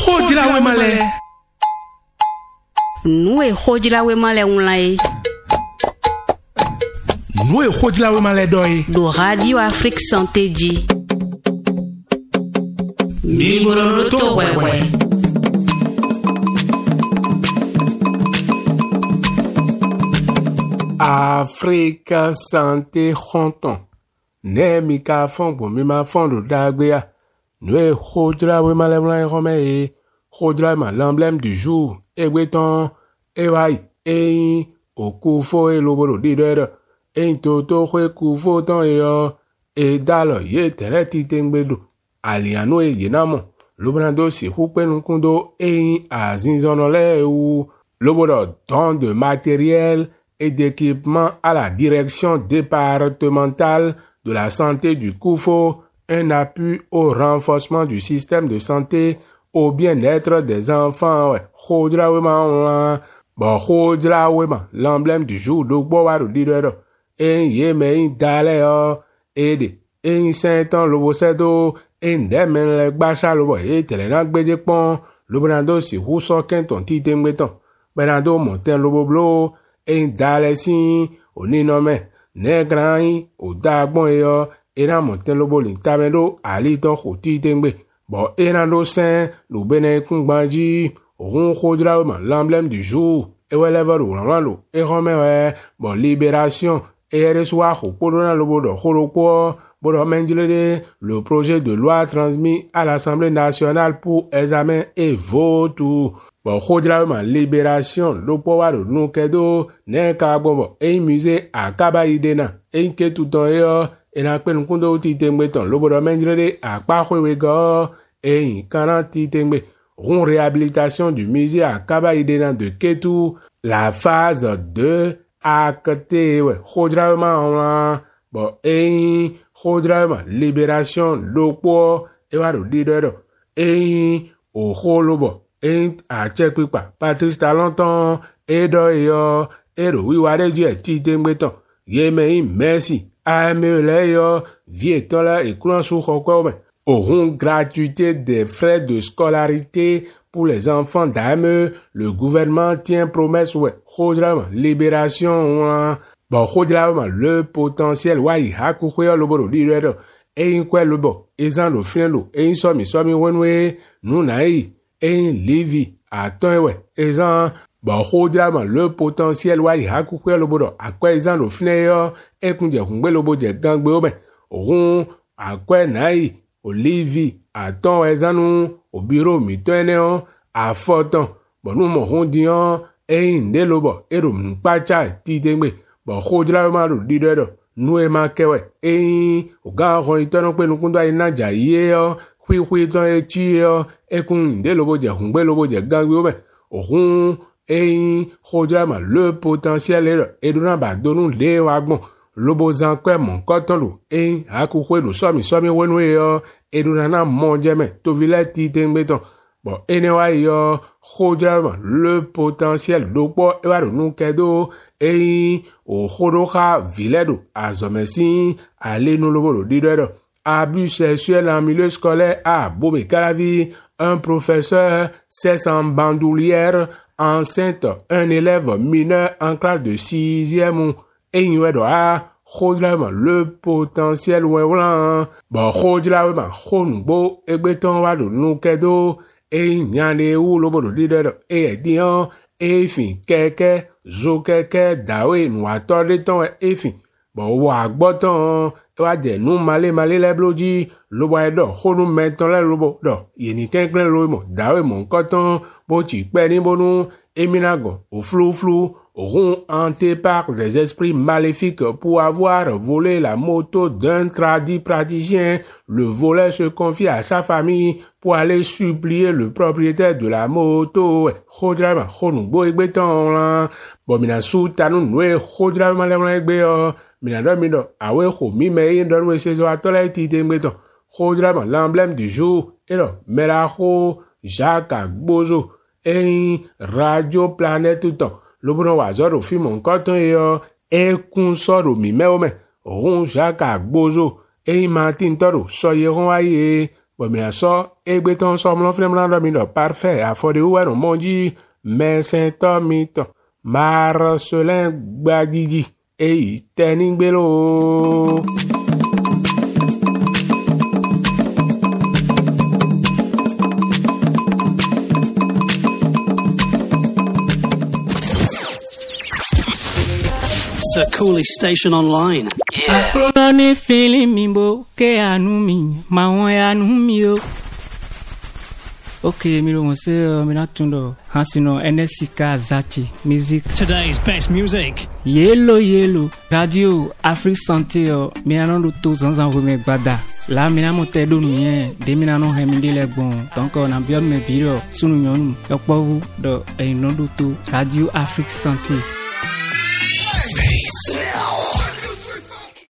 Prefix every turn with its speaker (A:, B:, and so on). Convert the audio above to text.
A: Khojila we male.
B: Nous khojila we male unlai.
A: Nous khojila we male doi.
B: Do Radio Afrique Santé Di.
A: Mingolo to wewe. Afrique Santé Honton. Ne mi ka fon bo mi ma fon do dagbea. Nous khojila we male unlai rome. Khojila ma l'emblème du jour. Egbeton, ewai, ein, okufo e loboro didere. Ein toto kwe kufo ton yo. E dalo ye tere titengbedo. Aliano e yenamo. Lobrando si hupe nukundo ein azinzonole ou. Loboro don de matériel et d'équipement à la direction départementale de la santé du Koufo. Un appui au renforcement du système de santé au bien-être des enfants. Khojila wema bon khojila wema l'emblème du jour do gbo wa do didero en ye me dale o ede en senton lobo sedo en demen le gbasha lobo e tele na gbeje pon lobrando si huso kenton ti tengbeton benado monten lobo blo en dale sin oninome ne gran o dagbon yo era monten lobo lin tabendo ali ton khoti tengbe bon enando sen lo bene kungbanji on khojila l'emblème du jour et whatever lo et remet bon libération et reçoit khopona lo bodo kholopo bodo menjlede le projet de loi transmis à l'Assemblée nationale pour examen et vote bon khojila libération lo powa do no kedo ne ka gbo e musée akaba idena e ke tout ton yo et na pe nkundo ti tengbeton lo bodo menjlede akpa khwewe go e kana ti tengbe réhabilitation du musée à Kabaïdena de Ketou, la phase 2 acte khojila ma bon khojila libération lopo e wa do didero o kholobo a chepipa Patrice Talenton e do yo e ro wi wa de je ti tengbeton yeme merci a me le yo vietola e kuran su khokwe auront gratuité des frais de scolarité pour les enfants d'AME. Le gouvernement tient promesse, khojila libération, bon, khojila le potentiel, hakukhwe loboro didero, kwe lobo, ezan lo finelo, somi wenwe, nunai, livi, aton ezan, bon, khojila le potentiel, hakukhwe loboro, akwe ezan lo fineyo, kunje kungbe lobo je gangbe oben, auront, akwe nai, Olivi, aton ezanu, au bureau miteneo, a foton, bon nous mon dion, nde lobo, rum pacha, titengbe, bon khojila ma do didero, nous e makewe, o ga ron itono pe nukunda inaja yeo, kwi ton e chio, kun nde lobo je hungbe lobo je gangwe obe, ohun, khojila ma le potentiel eduna ba donu le wagbon, lobo zankwe mon koton lo akukwe lo somi wenwe yo edunana monjeme to vile ti tengbeton bon enewa yo khojila le potentiel dopo ewa do nu kedo o khoroka viledo azomesi ale no lobo lo didero abus sexuel en milieu scolaire à Bobé Calavi, un professeur cesse en bandoulière enceinte un élève mineur en classe de 6e khojila le potentiel bon khojila khonugbo egbeton wa do nu kedo nyane wu lobo do didero edian fin keke zo keke dawe nu atode ton fin bon wa gboton wa je nu male le bloji lobo edo khonu meton le lobo do yeni kenklen lo mo dawe mon koton bo ti pe ni bonu eminago o flou auront hanté par des esprits maléfiques pour avoir volé la moto d'un tradit praticien. Le voleur se confie à sa famille pour aller supplier le propriétaire de la moto. Khojila khonugbo egbeton la. Bon mina su tanu nwe khojila le egbe mina do mido awe kho mi me ndo we se so atole ti egbeton. Khojila l'emblème du jour et lo Melacho Jacques Agbozo Radio Planète tout temps. Lobono wa zoro fi mon koton yo kun soro mi me ome ohun Jacques Agbozo Martin toro soyeron aye Bon, mais ça, et béton somme l'enfant de parfait, à fond de où on mon dit, mais Saint-Tomito, Marcelin Bagigi, et Tening Bello.
C: The coolest station online.
D: Yeah. Afro feeling me bo ke anu mi ma won anu mi o. Okay, mi lo se mi na tundo Hansino NSK Zachi music.
C: Today's best music.
D: Yellow Radio Afrique Santé o mi na no to zanzan wo me gbada. La mi na mo te do nu yen de mi na no he mi de le gbon. Donc na bi o me biro sunu yonu opo do e no do to Radio Afrique Santé.
C: Now.